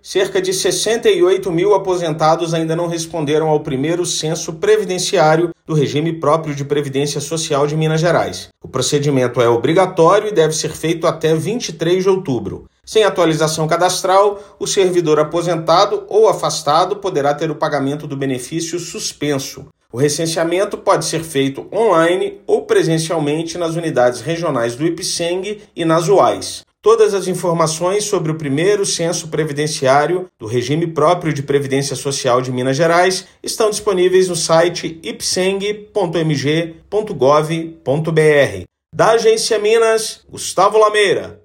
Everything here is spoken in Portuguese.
cerca de 68 mil aposentados ainda não responderam ao primeiro censo previdenciário do regime próprio de Previdência Social de Minas Gerais. O procedimento é obrigatório e deve ser feito até 23 de outubro. Sem atualização cadastral, o servidor aposentado ou afastado poderá ter o pagamento do benefício suspenso. O recenseamento pode ser feito online ou presencialmente nas unidades regionais do IPSENG e nas UAIs. Todas as informações sobre o primeiro censo previdenciário do regime próprio de Previdência Social de Minas Gerais estão disponíveis no site ipseng.mg.gov.br. Da Agência Minas, Gustavo Lameira.